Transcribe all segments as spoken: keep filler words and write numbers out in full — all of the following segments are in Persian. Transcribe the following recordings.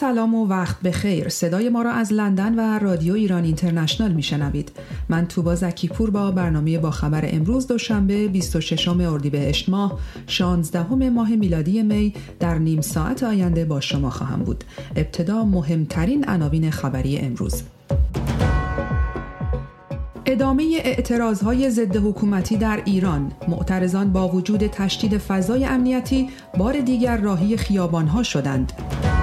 سلام و وقت بخیر. صدای ما را از لندن و رادیو ایران اینترنشنال میشنوید. من توبا زکیپور با برنامه با خبر امروز دوشنبه بیست و ششم اردیبهشت ماه شانزدهم ماه میلادی می در نیم ساعت آینده با شما خواهم بود. ابتدا مهمترین عناوین خبری امروز. ادامه اعتراضهای ضد حکومتی در ایران. معترضان با وجود تشدید فضای امنیتی بار دیگر راهی خیابانها شدند.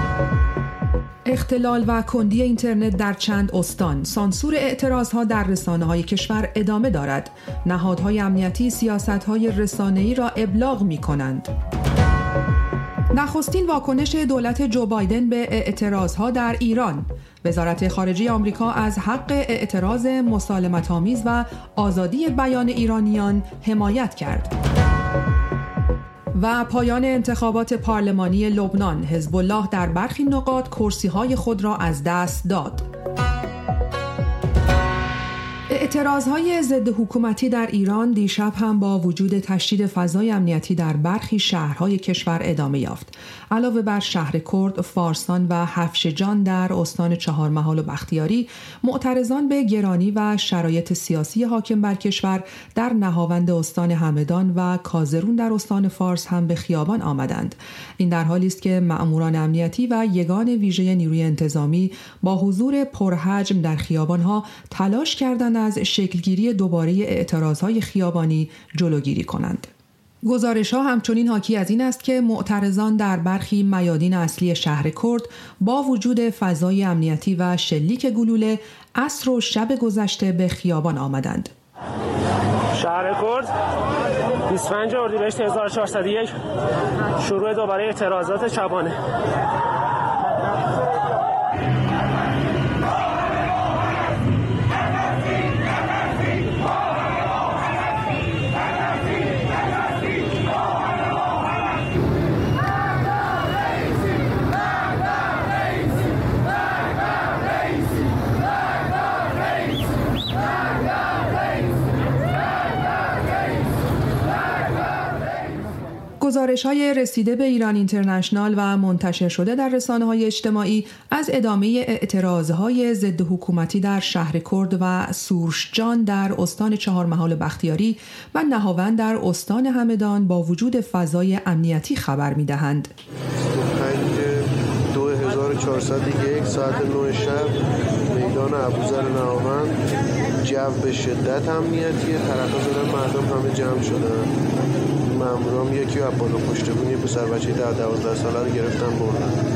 اختلال و کندی اینترنت در چند استان. سانسور اعتراضها در رسانه‌های کشور ادامه دارد. نهادهای امنیتی سیاست‌های رسانه‌ای را ابلاغ می‌کنند. نخستین واکنش دولت جو بایدن به اعتراضها در ایران. وزارت خارجه آمریکا از حق اعتراض مسالمت‌آمیز و آزادی بیان ایرانیان حمایت کرد. و پایان انتخابات پارلمانی لبنان. حزب الله در برخی نقاط کرسی‌های خود را از دست داد. اعتراضهای ضد حکومتی در ایران دیشب هم با وجود تشدید فضای امنیتی در برخی شهرهای کشور ادامه یافت. علاوه بر شهر کرد، فارسان و حفشجان در استان چهارمحال و بختیاری، معترضان به گرانی و شرایط سیاسی حاکم بر کشور در نهاوند استان همدان و کازرون در استان فارس هم به خیابان آمدند. این در حالی است که مأموران امنیتی و یگان ویژه نیروی انتظامی با حضور پرحجم در خیابانها تلاش کردند از شکلگیری دوباره اعتراضهای خیابانی جلوگیری کنند. گزارش‌ها همچنین حاکی از این است که معترضان در برخی میادین اصلی شهر کرد با وجود فضای امنیتی و شلیک گلوله عصر و شب گذشته به خیابان آمدند. شهر کرد بیست و پنجم اردیبهشت هزار و چهارصد و یک شروع دوباره اعتراضات شبانه. گزارش‌های رسیده به ایران اینترنشنال و منتشر شده در رسانه‌های اجتماعی از ادامه اعتراضهای ضد حکومتی در شهر کرد و سورشجان در استان چهارمحال بختیاری و نهاوند در استان همدان با وجود فضای امنیتی خبر می‌دهند. دو هزار و چهارصد و یک ساعت نه شب میدان ابوذر نهاوند جو به شدت امنیتی، ترقه زدن مردم همه جمع شدن. مامورام یکی از بالا پشت بون یه پسر بچه ده دوازده ساله رو گرفتن بردن.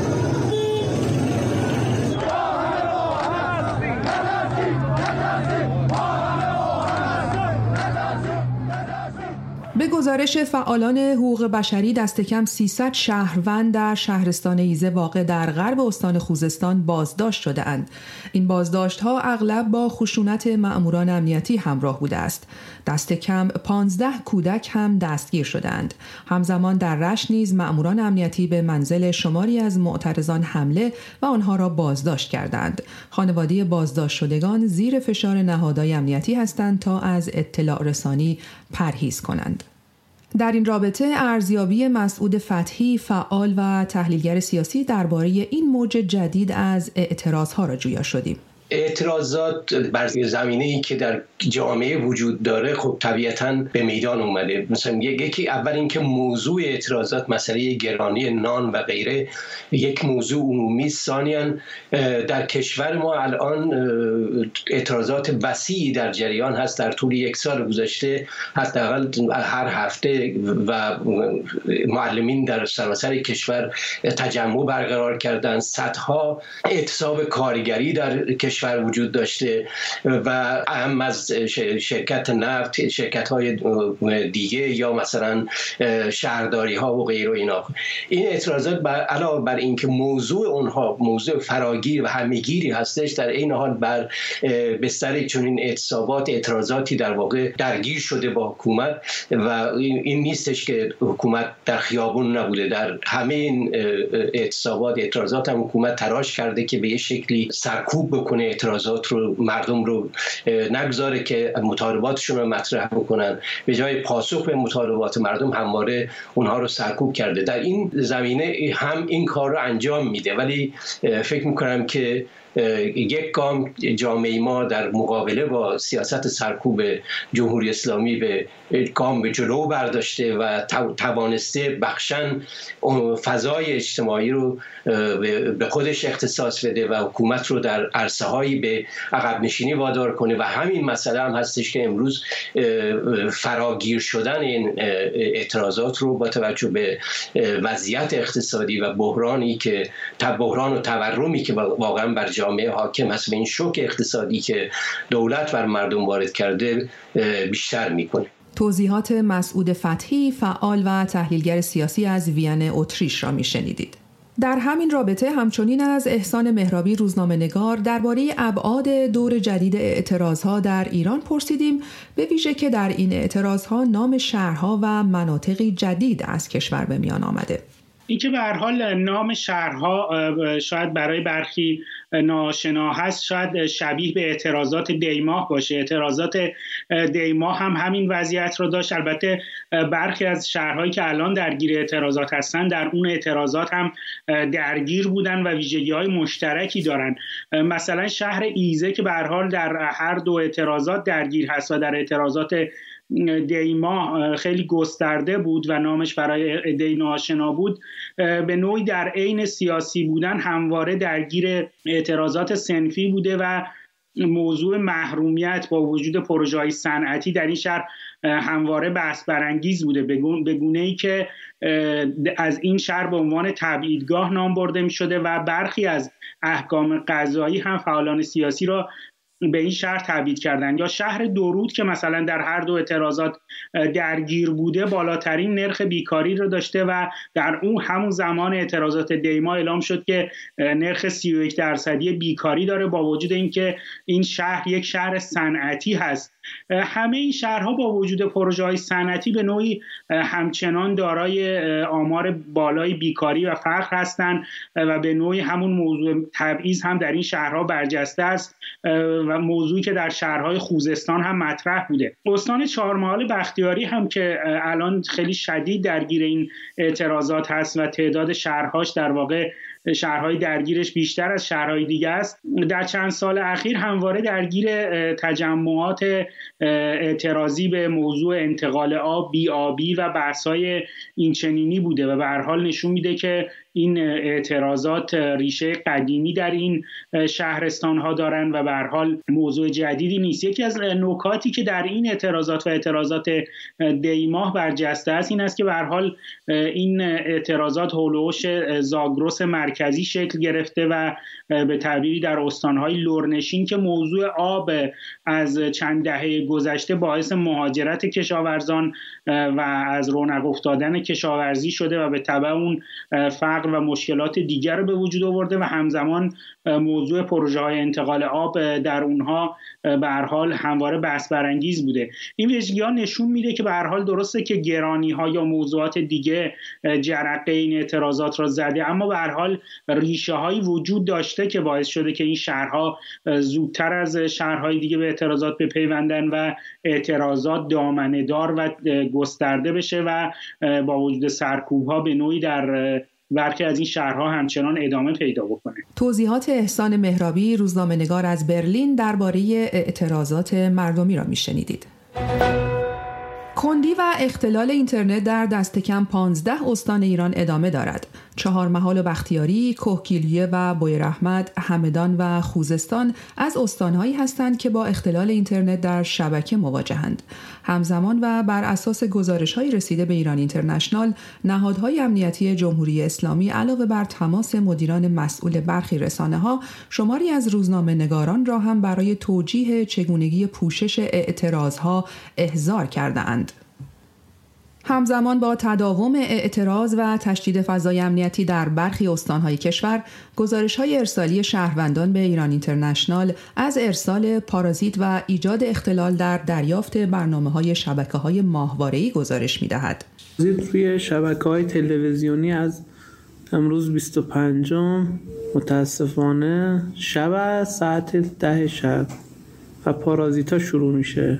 به گزارش فعالان حقوق بشری دست کم سیصد شهروند در شهرستان ایزه واقع در غرب استان خوزستان بازداشت شده اند. این بازداشت‌ها اغلب با خشونت مأموران امنیتی همراه بوده است. دست کم پانزده کودک هم دستگیر شدند. همزمان در رشت نیز مأموران امنیتی به منزل شماری از معترضان حمله و آنها را بازداشت کردند. خانواده بازداشت شدگان زیر فشار نهادهای امنیتی هستند تا از اطلاع رسانی پرهیز کنند. در این رابطه ارزیابی مسعود فتحی فعال و تحلیلگر سیاسی درباره این موج جدید از اعتراضها را جویا شدیم. اعتراضات بر زمینه‌ای که در جامعه وجود داره خب طبیعتاً به میدان اومده. مثلا یکی اول اینکه موضوع اعتراضات مسئله گرانی نان و غیره یک موضوع عمومی. ثانیاً در کشور ما الان اعتراضات وسیعی در جریان هست. در طول یک سال گذشته حداقل هر هفته و معلمین در سراسر کشور تجمع برقرار کردن. صدها اعتصاب کارگری در کشور وجود داشته و اهم از شرکت نفت شرکت‌های دیگه یا مثلا شهرداری ها و غیره اینا. این اعتراضات علاوه بر اینکه موضوع اونها موضوع فراگیر و همه‌گیری هستش، در این حال بر بستر چنین اعتصابات اعتراضاتی در واقع درگیر شده با حکومت و این نیستش که حکومت در خیابون نبوده. در همه این اعتصابات اعتراضات هم حکومت تلاش کرده که به یه شکلی سرکوب بکنه اعتراضات رو مردم رو نگذاره که مطالباتشون رو مطرح بکنن، به جای پاسخ به مطالبات مردم همواره اونها رو سرکوب کرده. در این زمینه هم این کار رو انجام میده، ولی فکر میکنم که یک گام جامعه ما در مقابله با سیاست سرکوب جمهوری اسلامی به گام به جلو برداشته و توانسته بخشن فضای اجتماعی رو به خودش اختصاص بده و حکومت رو در عرصه هایی به عقب نشینی وادار کنه. و همین مسئله هم هستش که امروز فراگیر شدن این اعتراضات رو با توجه به وضعیت اقتصادی و بحرانی که بحران و تورمی که واقعا بر جامعه حاکم هست و این شوک اقتصادی که دولت بر مردم وارد کرده بیشتر میکنه. توضیحات مسعود فتحی، فعال و تحلیلگر سیاسی از وین اتریش را میشنیدید. در همین رابطه همچنین از احسان مهرابی روزنامه‌نگار درباره ابعاد دور جدید اعتراضها در ایران پرسیدیم، به ویژه که در این اعتراضها نام شهرها و مناطقی جدید از کشور به میان آمده. این که به هر حال نام شهرها شاید برای برخی ناآشنا هست، شاید شبیه به اعتراضات دیماه باشه. اعتراضات دیماه هم همین وضعیت رو داشت. البته برخی از شهرهایی که الان درگیر اعتراضات هستن در اون اعتراضات هم درگیر بودن و ویژگی‌های مشترکی دارن. مثلا شهر ایزه که به هر حال در هر دو اعتراضات درگیر هست و در اعتراضات دیما خیلی گسترده بود و نامش برای عده‌ای ناآشنا بود، به نوعی در عین سیاسی بودن همواره درگیر اعتراضات صنفی بوده و موضوع محرومیت با وجود پروژه‌های صنعتی در این شهر همواره بحث برانگیز بوده، به گونه‌ای که از این شهر به عنوان تبعیدگاه نام برده می‌شده و برخی از احکام قضایی هم فعالان سیاسی را به این شهر تبعید کردن. یا شهر درود که مثلا در هر دو اعتراضات درگیر بوده، بالاترین نرخ بیکاری رو داشته و در اون همون زمان اعتراضات دیما اعلام شد که نرخ سی و یک درصدی بیکاری داره، با وجود اینکه این شهر یک شهر صنعتی هست. همه این شهرها با وجود پروژه‌های صنعتی به نوعی همچنان دارای آمار بالای بیکاری و فقر هستند و به نوعی همون موضوع تبعیض هم در این شهرها برجسته است و موضوعی که در شهرهای خوزستان هم مطرح بوده. استان چهارمحال بختیاری هم که الان خیلی شدید درگیر این اعتراضات هست و تعداد شهرهاش در واقع شهرهای درگیرش بیشتر از شهرهای دیگه است، در چند سال اخیر همواره درگیر تجمعات اعتراضی به موضوع انتقال آب، بی‌آبی و بحث‌های اینچنینی بوده و به هر حال نشون میده که این اعتراضات ریشه قدیمی در این شهرستان‌ها دارن و به هر حال موضوع جدیدی نیست. یکی از نکاتی که در این اعتراضات و اعتراضات دیماه برجسته است این است که به هر حال این اعتراضات هولوش زاگرس مرکزی شکل گرفته و به تعبیری در استان‌های لرنشین که موضوع آب از چند دهه گذشته باعث مهاجرت کشاورزان و از رونق افتادن کشاورزی شده و به تبع اون فقر و مشکلات دیگر رو به وجود آورده و همزمان موضوع پروژه‌های انتقال آب در اونها به هر حال همواره بحث برانگیز بوده. این ویژگی‌ها نشون میده که به هر حال درسته که گرانی‌ها یا موضوعات دیگه جرقه این اعتراضات را زده، اما به هر حال ریشه‌هایی وجود داشته که باعث شده که این شهرها زودتر از شهرهای دیگه به اعتراضات بپیوندن و اعتراضات دامنه‌دار و گسترده بشه و با وجود سرکوب‌ها به نوعی در برخی از این شهرها همچنان ادامه پیدا بکنه. توضیحات احسان مهرابی روزنامه‌نگار از برلین درباره اعتراضات مردمی را میشنیدید. کندی و اختلال اینترنت در دست کم پانزده استان ایران ادامه دارد. چهارمحال و بختیاری، کهگیلویه و بویراحمد، همدان و خوزستان از استانهایی هستند که با اختلال اینترنت در شبکه مواجهند. همزمان و بر اساس گزارش‌های رسیده به ایران اینترنشنال، نهادهای امنیتی جمهوری اسلامی علاوه بر تماس مدیران مسئول برخی رسانه‌ها، شماری از روزنامه‌نگاران را هم برای توجیه چگونگی پوشش اعتراضها احضار کرده‌اند. همزمان با تداوم اعتراض و تشدید فضای امنیتی در برخی استانهای کشور، گزارش‌های ارسالی شهروندان به ایران اینترنشنال از ارسال پارازیت و ایجاد اختلال در دریافت برنامه‌های شبکه‌های ماهواره‌ای گزارش می‌دهد. روی شبکه‌های تلویزیونی از امروز بیست و پنجم متاسفانه شب است، ساعت ده شب و پارازیتا شروع میشه.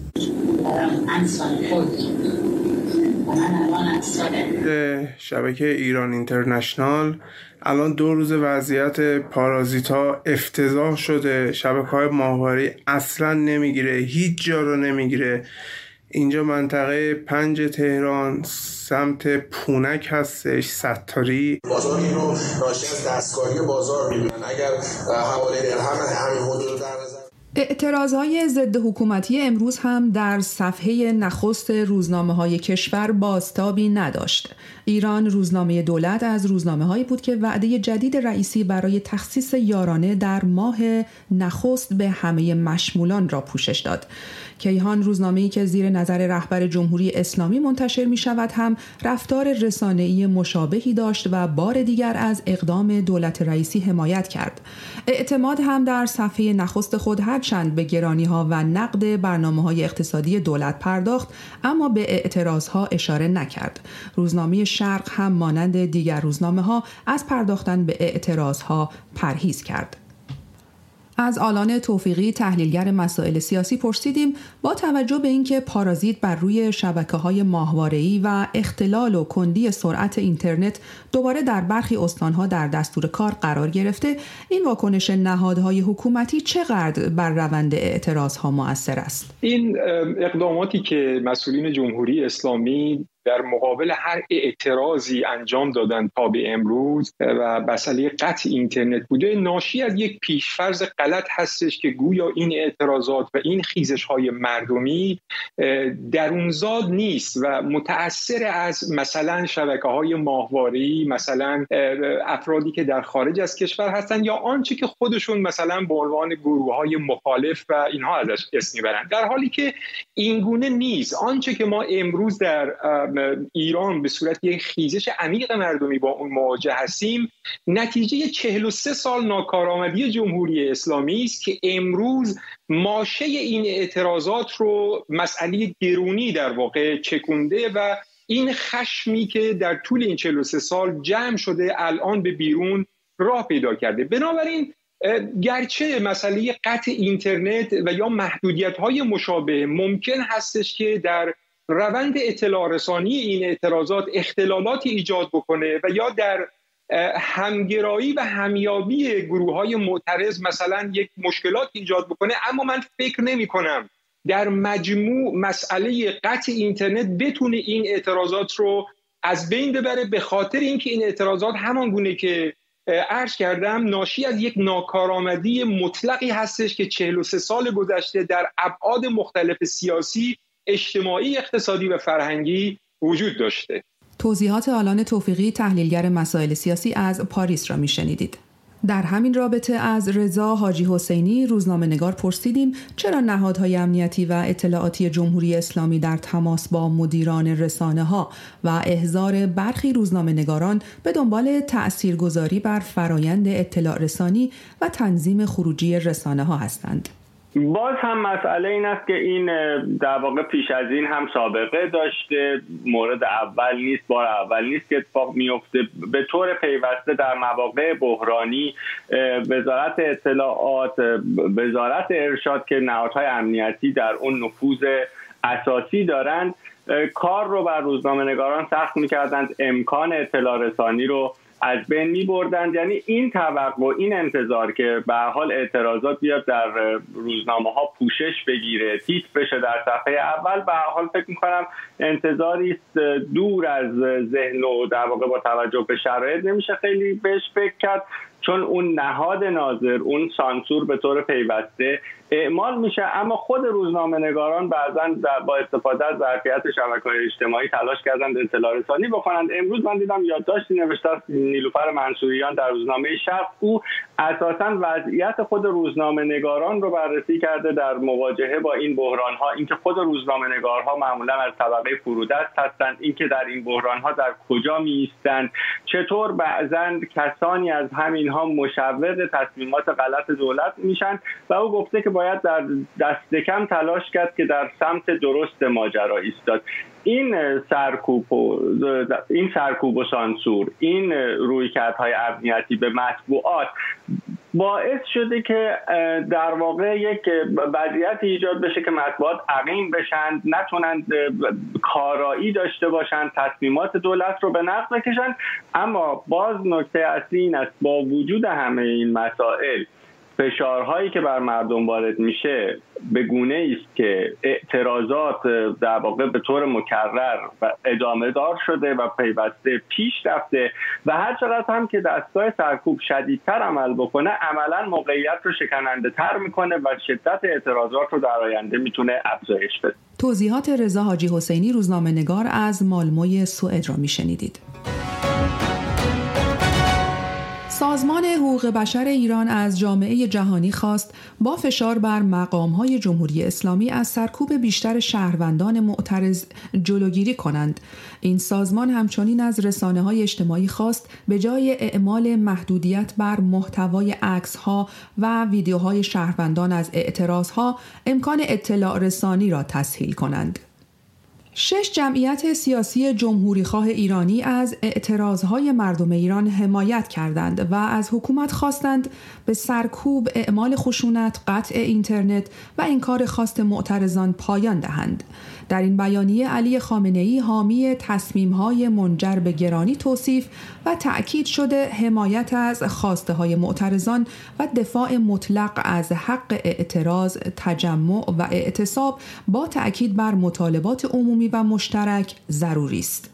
شبکه ایران اینترنشنال الان دو روز وضعیت پارازیتا افتضاح شده. شبکه‌های ماهواره‌ای اصلا نمیگیره، هیچ جا رو نمیگیره. اینجا منطقه پنج تهران سمت پونک هستش، ستاری. بازار اینو ناشی از دستکاری بازار میدونن. اگر حواله درهم همین حدود در نظر اعتراضهای ضد حکومتی امروز هم در صفحه نخست روزنامه‌های کشور بازتابی نداشت. ایران روزنامه دولت از روزنامه‌هایی بود که وعده جدید رئیسی برای تخصیص یارانه در ماه نخست به همه مشمولان را پوشش داد. کیهان روزنامه‌ای که زیر نظر رهبر جمهوری اسلامی منتشر می‌شود هم رفتار رسانه‌ای مشابهی داشت و بار دیگر از اقدام دولت رئیسی حمایت کرد. اعتماد هم در صفحه نخست خود هرچند به گرانی‌ها و نقد برنامه‌های اقتصادی دولت پرداخت، اما به اعتراضها اشاره نکرد. روزنامه شرق هم مانند دیگر روزنامه‌ها از پرداختن به اعتراضها پرهیز کرد. از آلان توفیقی تحلیلگر مسائل سیاسی پرسیدیم با توجه به اینکه پارازیت بر روی شبکه‌های ماهواره‌ای و اختلال و کندی سرعت اینترنت دوباره در برخی استان‌ها در دستور کار قرار گرفته، این واکنش نهادهای حکومتی چقدر بر روند اعتراضها مؤثر است؟ این اقداماتی که مسئولین جمهوری اسلامی در مقابل هر اعتراضی انجام دادن تا به امروز و مسئله قطع اینترنت بوده، ناشی از یک پیشفرض غلط هستش که گویا این اعتراضات و این خیزش‌های مردمی درونزاد نیست و متأثر از مثلا شبکه‌های ماهواره‌ای، مثلا افرادی که در خارج از کشور هستن یا آنچه که خودشون مثلا به عنوان گروه‌های مخالف و اینها ازش اسم میبرن، در حالی که این گونه نیست. آنچه که ما امروز در ایران به صورت یک خیزش عمیق مردمی با اون مواجه هستیم، نتیجه چهل و سه سال ناکارآمدی جمهوری اسلامی است که امروز ماشه این اعتراضات رو مسئله گرونی در واقع چکونده و این خشمی که در طول این چهل و سه سال جمع شده الان به بیرون راه پیدا کرده. بنابراین گرچه مسئله قطع اینترنت و یا محدودیت‌های مشابه ممکن هستش که در روند اطلاع رسانی این اعتراضات اختلالاتی ایجاد بکنه و یا در همگرایی و همیابی گروه‌های معترض مثلا یک مشکلات ایجاد بکنه، اما من فکر نمی کنم در مجموع مسئله قطع اینترنت بتونه این اعتراضات رو از بین ببره، به خاطر اینکه این اعتراضات همان گونه که عرض کردم ناشی از یک ناکارآمدی مطلقی هستش که چهل و سه سال گذشته در ابعاد مختلف سیاسی، اجتماعی، اقتصادی و فرهنگی وجود داشته. توضیحات آلان توفیقی تحلیلگر مسائل سیاسی از پاریس را میشنیدید. در همین رابطه از رضا حاجی حسینی روزنامه‌نگار پرسیدیم چرا نهادهای امنیتی و اطلاعاتی جمهوری اسلامی در تماس با مدیران رسانه‌ها و احضار برخی روزنامه‌نگاران به دنبال تأثیرگذاری بر فرایند اطلاع رسانی و تنظیم خروجی رسانه‌ها هستند. باز هم مسئله این است که این در واقع پیش از این هم سابقه داشته، مورد اول نیست، بار اول نیست که اتفاق میفته. به طور پیوسته در مواقع بحرانی وزارت اطلاعات، وزارت ارشاد که نهادهای امنیتی در اون نفوذ اساسی دارند، کار رو بر روزنامه‌نگاران سخت می‌کردند، امکان اطلاع رسانی رو از بین می بردند. یعنی این توقع، این انتظار که به حال اعتراضات بیاد در روزنامه ها پوشش بگیره، تیتر بشه در صفحه اول، به حال فکر می کنم انتظاری است دور از ذهن و در واقع با توجه به شرایط نمیشه خیلی بهش فکر کرد، چون اون نهاد ناظر، اون سانسور به طور پیوسته اعمال میشه، اما خود روزنامه‌نگاران بعضاً با استفاده از ظرفیت شبکه‌های اجتماعی تلاش کردند اطلاع رسانی بکنند. امروز من دیدم یادداشتی نوشته است نیلوفر منصوریان در روزنامه شرق، او اساساً وضعیت خود روزنامه‌نگاران رو بررسی کرده در مواجهه با این بحران‌ها، اینکه خود روزنامه‌نگارها معمولاً از طبقه فرودست هستند، اینکه در این بحران‌ها در کجا می‌ایستند، چطور بعضاً کسانی از همین‌ها مشوق تصمیمات غلط دولت میشن، و او گفته که باید در دست کم تلاش کرد که در سمت درست ماجرا ایستاد. این سرکوب و این سرکوب و سانسور، این رویکردهای امنیتی به مطبوعات باعث شده که در واقع یک وضعیت ایجاد بشه که مطبوعات عقیم بشن، نتونن کارایی داشته باشن، تصمیمات دولت رو به نقض بکشن. اما باز نکته اصلی این است با وجود همه این مسائل فشارهایی که بر مردم وارد میشه به گونه است که اعتراضات در واقع به طور مکرر و ادامه دار شده و پیوسته پیش رفته و هر چقدر هم که دستگاه سرکوب شدیدتر عمل بکنه عملا موقعیت رو شکننده تر میکنه و شدت اعتراضات رو در آینده میتونه افزایش بده. توضیحات رضا حاجی حسینی، روزنامه‌نگار از مالموی سوئد را میشنیدید. سازمان حقوق بشر ایران از جامعه جهانی خواست با فشار بر مقام‌های جمهوری اسلامی از سرکوب بیشتر شهروندان معترض جلوگیری کنند. این سازمان همچنین از رسانه‌های اجتماعی خواست به جای اعمال محدودیت بر محتوای عکس‌ها و ویدیوهای شهروندان از اعتراضها امکان اطلاع رسانی را تسهیل کنند. شش جمعیت سیاسی جمهوریخواه ایرانی از اعتراضهای مردم ایران حمایت کردند و از حکومت خواستند به سرکوب، اعمال خشونت، قطع اینترنت و انکار خواست معترضان پایان دهند. در این بیانیه علی خامنه‌ای حامی تصمیم‌های منجر به گرانی توصیف و تأکید شده حمایت از خواسته‌های معترضان و دفاع مطلق از حق اعتراض، تجمع و اعتصاب با تأکید بر مطالبات عمومی و مشترک ضروری است.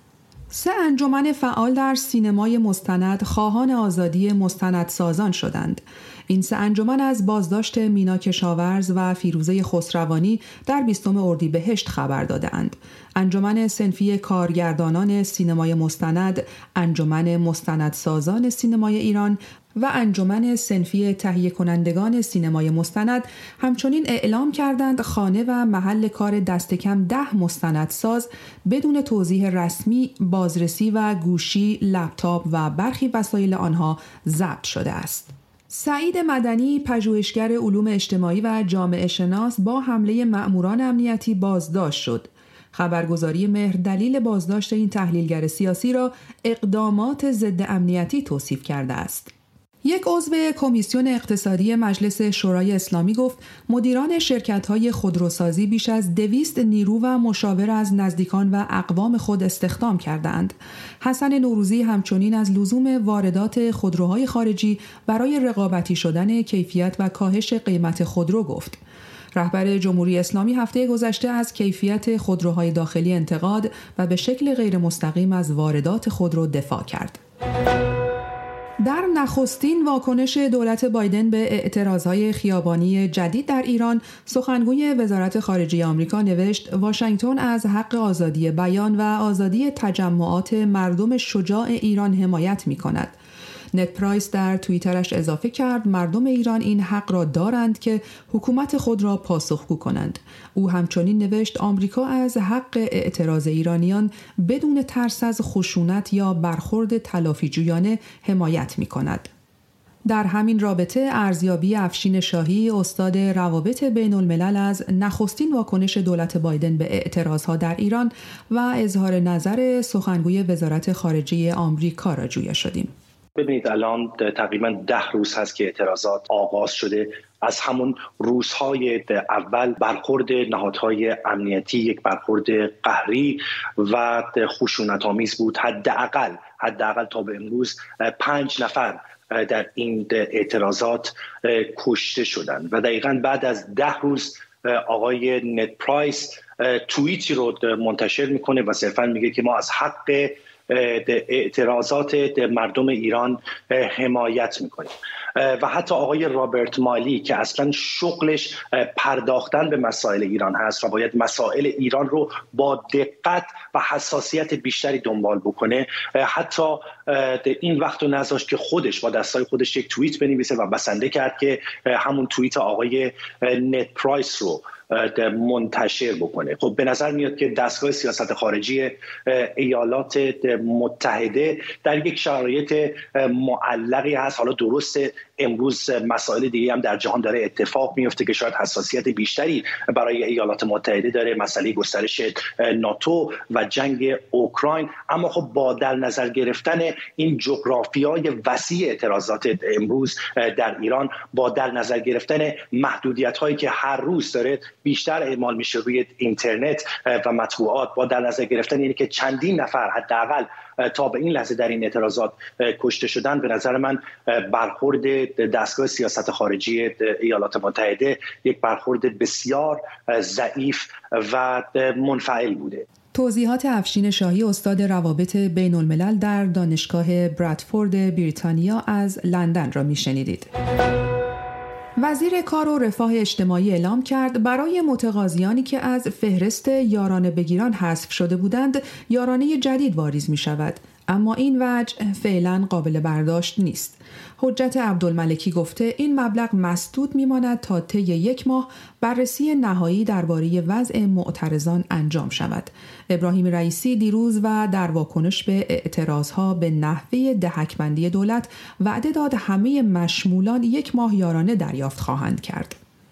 سه انجمن فعال در سینمای مستند خواهان آزادی مستندسازان شدند. این سه انجمن از بازداشت مینا کشاورز و فیروزه خسروانی در بیستم اردیبهشت خبر دادند. انجمن صنفی کارگردانان سینمای مستند، انجمن مستندسازان سینمای ایران و انجمن صنفی تهیه کنندگان سینمای مستند همچنین اعلام کردند خانه و محل کار دست کم ده مستندساز بدون توضیح رسمی، بازرسی و گوشی، لپتاپ و برخی وسایل آنها ضبط شده است. سعید مدنی، پژوهشگر علوم اجتماعی و جامعه شناس، با حمله مأموران امنیتی بازداشت شد. خبرگزاری مهر دلیل بازداشت این تحلیلگر سیاسی را اقدامات ضد امنیتی توصیف کرده است. یک عضو کمیسیون اقتصادی مجلس شورای اسلامی گفت مدیران شرکت‌های خودروسازی بیش از دویست نیرو و مشاور از نزدیکان و اقوام خود استخدام کردند. حسن نوروزی همچنین از لزوم واردات خودروهای خارجی برای رقابتی شدن کیفیت و کاهش قیمت خودرو گفت. رهبر جمهوری اسلامی هفته گذشته از کیفیت خودروهای داخلی انتقاد و به شکل غیر مستقیم از واردات خودرو دفاع کرد. در نخستین واکنش دولت بایدن به اعتراضهای خیابانی جدید در ایران، سخنگوی وزارت خارجه آمریکا نوشت واشنگتن از حق آزادی بیان و آزادی تجمعات مردم شجاع ایران حمایت می‌کند. نت پرایس در توییترش اضافه کرد مردم ایران این حق را دارند که حکومت خود را پاسخگو کنند. او همچنین نوشت آمریکا از حق اعتراض ایرانیان بدون ترس از خشونت یا برخورد تلافیجویانه حمایت می کند. در همین رابطه ارزیابی افشین شاهی، استاد روابط بین الملل، از نخستین واکنش دولت بایدن به اعتراضها در ایران و اظهار نظر سخنگوی وزارت خارجه آمریکا را جویا شدیم. ببینید الان تقریبا ده روز هست که اعتراضات آغاز شده. از همون روزهای اول برخورد نهادهای امنیتی یک برخورد قهری و خشونت‌آمیز بود. حداقل حداقل تا به امروز پنج نفر در این اعتراضات کشته شدند و دقیقاً بعد از ده روز آقای نت پرایس توییتی رو منتشر میکنه و صرفاً میگه که ما از حق اعتراضات مردم ایران حمایت میکنیم. و حتی آقای رابرت مالی که اصلا شغلش پرداختن به مسائل ایران هست و باید مسائل ایران رو با دقت و حساسیت بیشتری دنبال بکنه، حتی این وقت رو نذاشت که خودش با دستای خودش یک توییت بنویسه و بسنده کرد که همون توییت آقای نت پرایس رو منتشر بکنه. خب به نظر میاد که دستگاه سیاست خارجی ایالات متحده در یک شرایط معلقی هست. حالا درسته امروز مسائل دیگه هم در جهان داره اتفاق میفته که شاید حساسیت بیشتری برای ایالات متحده داره، مسئله گسترش ناتو و جنگ اوکراین. اما خب با در نظر گرفتن این جغرافیای وسیع اعتراضات امروز در ایران، با در نظر گرفتن محدودیت هایی که هر روز داره بیشتر اعمال میشه روی اینترنت و مطبوعات، با در نظر گرفتن اینه که چندین نفر حداقل تا به این لحظه در این اعتراضات کشته شدن، به نظر من برخورد دستگاه سیاست خارجی ایالات متحده یک برخورد بسیار ضعیف و منفعل بوده. توضیحات افشین شاهی، استاد روابط بین الملل در دانشگاه برادفورد بریتانیا از لندن را میشنیدید. وزیر کار و رفاه اجتماعی اعلام کرد برای متقاضیانی که از فهرست یارانه بگیران حذف شده بودند یارانه جدید واریز می شود، اما این وجه فعلا قابل برداشت نیست. حجت عبدالملکی گفته این مبلغ مسدود میماند تا طی یک ماه بررسی نهایی درباره وضع معترضان انجام شود. ابراهیم رئیسی دیروز و در واکنش به اعتراضها به نحوه دهک‌بندی دولت وعده داد همه مشمولان یک ماه یارانه دریافت خواهند کرد.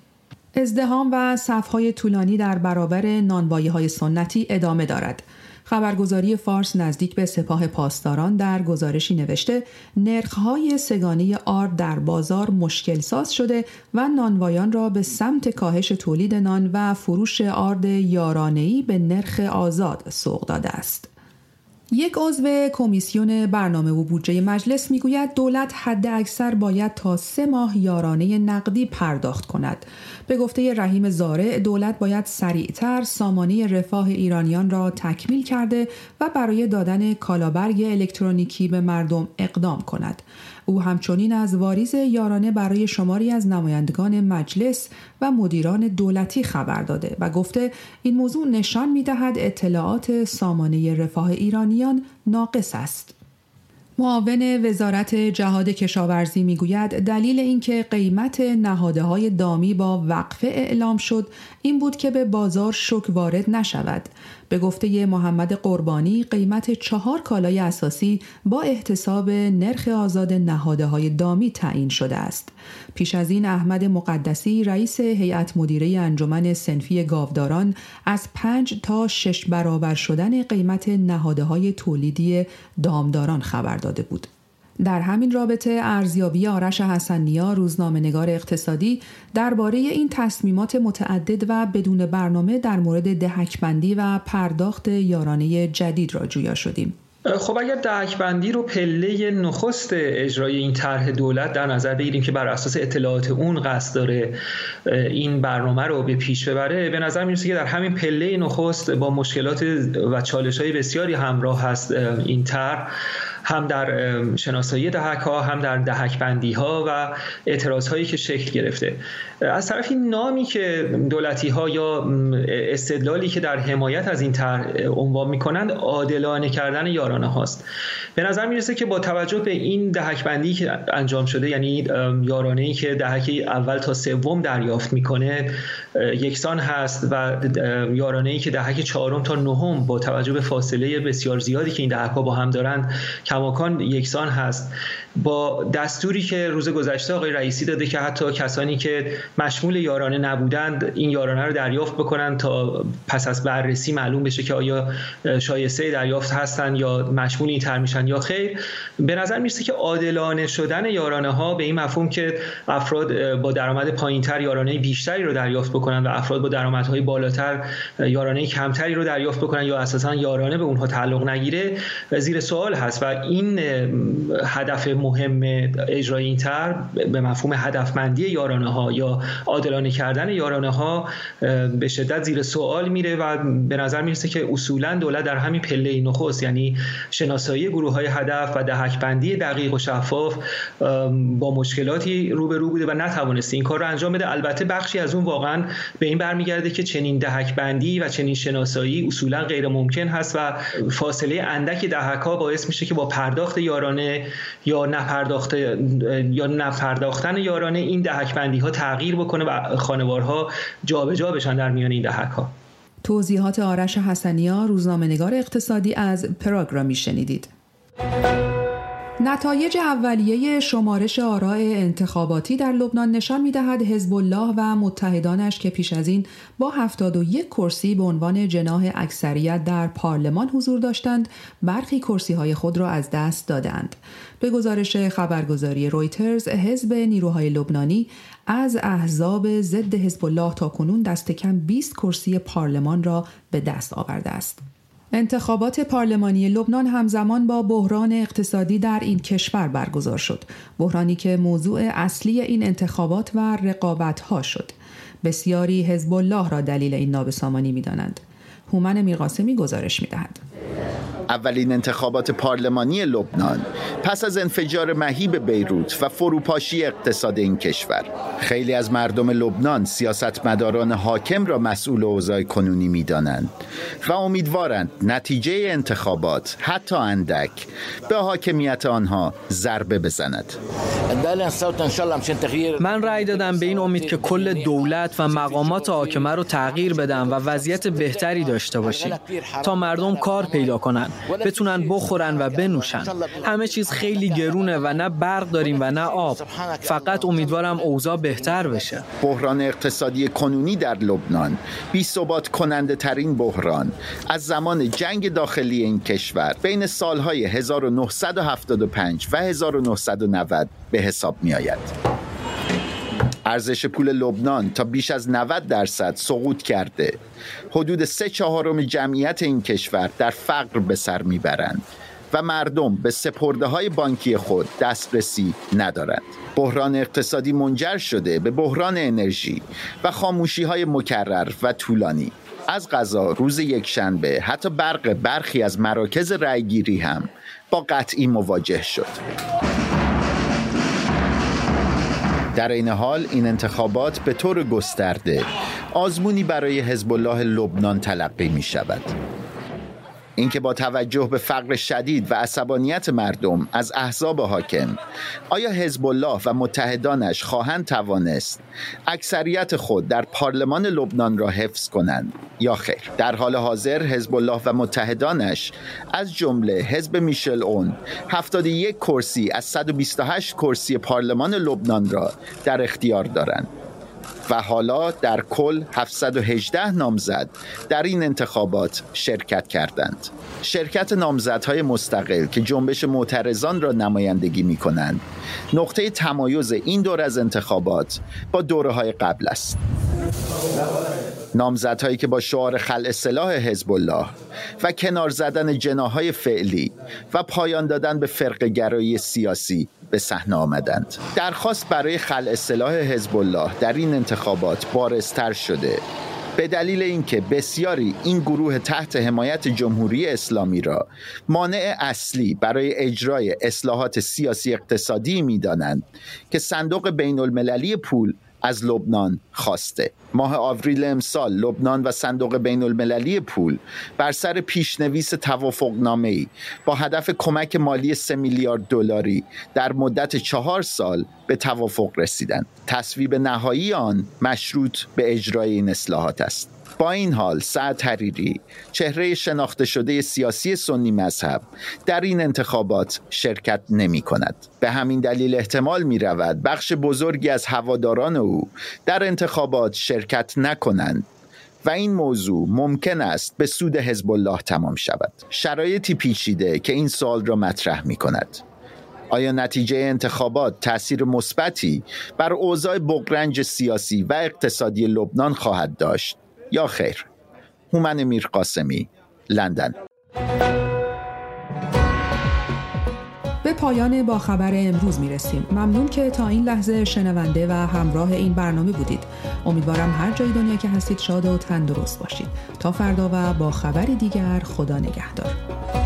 ازدحام و صف‌های طولانی در برابر نانوایی‌های سنتی ادامه دارد. خبرگزاری فارس نزدیک به سپاه پاسداران در گزارشی نوشته نرخ‌های سگانه آرد در بازار مشکل ساز شده و نانوایان را به سمت کاهش تولید نان و فروش آرد یارانه‌ای به نرخ آزاد سوق داده است. یک عضو کمیسیون برنامه و بودجه مجلس میگوید دولت حد اکثر باید تا سه ماه یارانه نقدی پرداخت کند. به گفته رحیم زارع دولت باید سریعتر سامانه رفاه ایرانیان را تکمیل کرده و برای دادن کالابرگ الکترونیکی به مردم اقدام کند. او همچنین از واریز یارانه برای شماری از نمایندگان مجلس و مدیران دولتی خبر داده و گفته این موضوع نشان می‌دهد اطلاعات سامانه رفاه ایرانیان ناقص است. معاون وزارت جهاد کشاورزی میگوید دلیل اینکه قیمت نهاده‌های دامی با وقفه اعلام شد این بود که به بازار شوک وارد نشود. به گفته محمد قربانی قیمت چهار کالای اساسی با احتساب نرخ آزاد نهاده‌های دامی تعیین شده است. پیش از این احمد مقدسی رئیس هیئت مدیره انجمن صنفی گاوداران از پنج تا شش برابر شدن قیمت نهاده‌های تولیدی دامداران خبر داده بود. در همین رابطه ارزیابی آرش حسن‌نیا روزنامه‌نگار اقتصادی درباره این تصمیمات متعدد و بدون برنامه در مورد دهک‌بندی و پرداخت یارانه جدید را جویا شدیم. خب اگر دهک‌بندی رو پله نخست اجرای این طرح دولت در نظر بگیریم که بر اساس اطلاعات اون قصد داره این برنامه رو به پیش ببره، به نظر میرسه که در همین پله نخست با مشکلات و چالش‌های بسیاری همراه هست این طرح، هم در شناسایی دهک‌ها هم در دهک‌بندی‌ها و اعتراض‌هایی که شکل گرفته. از طرفی نامی که دولتی‌ها یا استدلالی که در حمایت از این طرح عنوان می‌کنند عادلانه کردن یارانه هاست. به نظر میرسه که با توجه به این دهک‌بندی که انجام شده، یعنی یارانه‌ای که دهک اول تا سوم دریافت می‌کنه یکسان هست و یارانه‌ای که دهک چهارم تا نهم با توجه به فاصله بسیار زیادی که این دهک‌ها با هم دارند کماکان یکسان هست، با دستوری که روز گذشته آقای رئیسی داده که حتی کسانی که مشمول یارانه نبودند این یارانه رو دریافت بکنند تا پس از بررسی معلوم بشه که آیا شایسته دریافت هستند یا مشمول این طرح میشن یا خیر. به نظر میرسه که عادلانه شدن یارانه ها به این مفهوم که افراد با درآمد پایینتر یارانه بیشتری رو دریافت بکنن و افراد با درآمدهای بالاتر یارانه کمتری رو دریافت بکنن یا اساسا یارانه به اونها تعلق نگیره زیر سوال هست و این هدف مهم اجرای این طرح به مفهوم هدفمندی یارانه ها یا عادلانه کردن یارانه ها به شدت زیر سوال میره و به نظر میرسه که اصولا دولت در همین پله نخست، یعنی شناسایی گروه های هدف و دهک‌بندی دقیق و شفاف، با مشکلاتی روبرو بوده و نتوانسته این کار رو انجام بده. البته بخشی از اون واقعا به این برمیگرده که چنین دهک‌بندی و چنین شناسایی اصولا غیر ممکن هست و فاصله اندک دهک‌ها باعث میشه که با پرداخت یارانه یا نپرداخت یا نپرداختن یارانه این دهک‌بندی ها تغییر بکنه و خانوارها جابجا بشن در میان این دهک‌ها. توضیحات آرش حسن‌نیا روزنامه‌نگار اقتصادی از پراگ را میشنیدید. نتایج اولیه شمارش آراء انتخاباتی در لبنان نشان می‌دهد حزب الله و متحدانش که پیش از این با هفتاد و یک کرسی به عنوان جناح اکثریت در پارلمان حضور داشتند، برخی کرسی‌های خود را از دست دادند. به گزارش خبرگزاری رویترز، حزب نیروهای لبنانی از احزاب ضد حزب الله تاکنون دست کم بیست کرسی پارلمان را به دست آورده است. انتخابات پارلمانی لبنان همزمان با بحران اقتصادی در این کشور برگزار شد، بحرانی که موضوع اصلی این انتخابات و رقابت‌ها شد. بسیاری حزب الله را دلیل این نابسامانی می‌دانند. هومن میرقاسمی گزارش می‌دهد. اولین انتخابات پارلمانی لبنان پس از انفجار مهیب بیروت و فروپاشی اقتصاد این کشور. خیلی از مردم لبنان سیاستمداران حاکم را مسئول اوضاع کنونی می‌دانند و امیدوارند نتیجه انتخابات حتی اندک به حاکمیت آنها ضربه بزند. من رأی دادم به این امید که کل دولت و مقامات حاکمه رو تغییر بدم و وضعیت بهتری داشته باشیم تا مردم کار پیدا کنن، بتونن بخورن و بنوشن. همه چیز خیلی گرونه و نه برق داریم و نه آب. فقط امیدوارم اوضاع بهتر بشه. بحران اقتصادی کنونی در لبنان بی‌ثبات کننده ترین بحران از زمان جنگ داخلی این کشور بین سالهای هزار و نهصد و هفتاد و پنج و هزار و نهصد و نود به حساب می آید. ارزش پول لبنان تا بیش از نود درصد سقوط کرده. حدود سه چهارم جمعیت این کشور در فقر به سر میبرند و مردم به سپرده‌های بانکی خود دسترسی ندارند. بحران اقتصادی منجر شده به بحران انرژی و خاموشی‌های مکرر و طولانی. از قضا روز یکشنبه حتی برق برخی از مراکز رأیگیری هم با قطعی مواجه شد. در این حال این انتخابات به طور گسترده آزمونی برای حزب الله لبنان تلقی می شود. اینکه با توجه به فقر شدید و عصبانیت مردم از احزاب حاکم، آیا حزب الله و متحدانش خواهند توانست اکثریت خود در پارلمان لبنان را حفظ کنند یا خیر؟ در حال حاضر حزب الله و متحدانش از جمله حزب میشل اون هفتاد و یک کرسی از صد و بیست و هشت کرسی پارلمان لبنان را در اختیار دارند و حالا در کل هفتصد و هجده نامزد در این انتخابات شرکت کردند. شرکت نامزدهای مستقل که جنبش معترضان را نمایندگی می کنند، نقطه تمایز این دور از انتخابات با دوره‌های قبل است. نامزدهایی که با شعار خلع سلاح حزب الله و کنار زدن جناح‌های فعلی و پایان دادن به فرقه‌گرایی سیاسی به صحنه آمدند. درخواست برای خلع سلاح حزب الله در این انتخابات بارزتر شده به دلیل اینکه بسیاری این گروه تحت حمایت جمهوری اسلامی را مانع اصلی برای اجرای اصلاحات سیاسی اقتصادی می‌دانند که صندوق بین المللی پول از لبنان خواسته. ماه آوریل امسال لبنان و صندوق بین المللی پول بر سر پیشنویس توافقنامه‌ای با هدف کمک مالی سه میلیارد دلاری در مدت چهار سال به توافق رسیدند. تصویب نهایی آن مشروط به اجرای این اصلاحات است. با این حال سعد حریری، چهره شناخته شده سیاسی سنی مذهب، در این انتخابات شرکت نمی کند. به همین دلیل احتمال می رود بخش بزرگی از هواداران او در انتخابات شرکت نکنند و این موضوع ممکن است به سود حزب الله تمام شود. شرایطی پیچیده که این سوال را مطرح می کند. آیا نتیجه انتخابات تأثیر مثبتی بر اوضاع بغرنج سیاسی و اقتصادی لبنان خواهد داشت یا خیر؟ هومن میرقاسمی، لندن. به پایان با خبر امروز میرسیم. ممنون که تا این لحظه شنونده و همراه این برنامه بودید. امیدوارم هر جای دنیا که هستید شاد و تندرست باشید. تا فردا و با خبری دیگر، خدا نگهدار.